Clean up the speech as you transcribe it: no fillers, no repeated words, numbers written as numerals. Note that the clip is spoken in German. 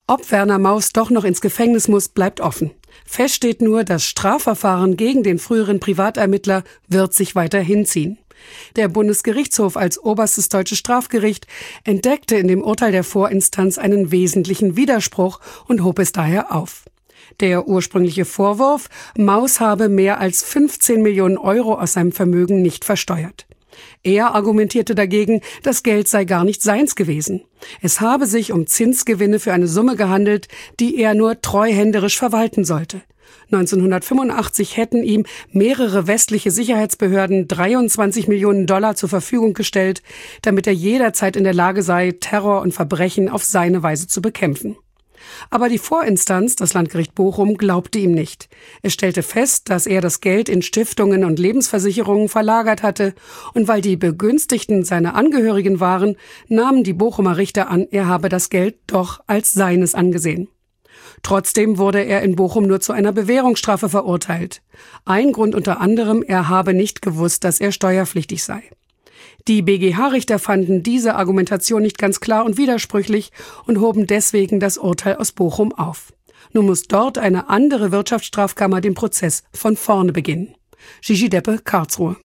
Ob Werner Maus doch noch ins Gefängnis muss, bleibt offen. Fest steht nur, das Strafverfahren gegen den früheren Privatermittler wird sich weiter hinziehen. Der Bundesgerichtshof als oberstes deutsches Strafgericht entdeckte in dem Urteil der Vorinstanz einen wesentlichen Widerspruch und hob es daher auf. Der ursprüngliche Vorwurf, Maus habe mehr als 15 Millionen Euro aus seinem Vermögen nicht versteuert. Er argumentierte dagegen, das Geld sei gar nicht seins gewesen. Es habe sich um Zinsgewinne für eine Summe gehandelt, die er nur treuhänderisch verwalten sollte. 1985 hätten ihm mehrere westliche Sicherheitsbehörden 23 Millionen Dollar zur Verfügung gestellt, damit er jederzeit in der Lage sei, Terror und Verbrechen auf seine Weise zu bekämpfen. Aber die Vorinstanz, das Landgericht Bochum, glaubte ihm nicht. Es stellte fest, dass er das Geld in Stiftungen und Lebensversicherungen verlagert hatte, und weil die Begünstigten seine Angehörigen waren, nahmen die Bochumer Richter an, er habe das Geld doch als seines angesehen. Trotzdem wurde er in Bochum nur zu einer Bewährungsstrafe verurteilt. Ein Grund unter anderem, er habe nicht gewusst, dass er steuerpflichtig sei. Die BGH-Richter fanden diese Argumentation nicht ganz klar und widersprüchlich und hoben deswegen das Urteil aus Bochum auf. Nun muss dort eine andere Wirtschaftsstrafkammer den Prozess von vorne beginnen. Gigi Deppe, Karlsruhe.